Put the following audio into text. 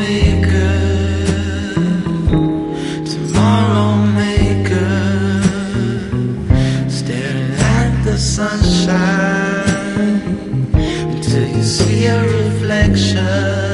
maker, tomorrow maker, staring at the sunshine until you see a reflection.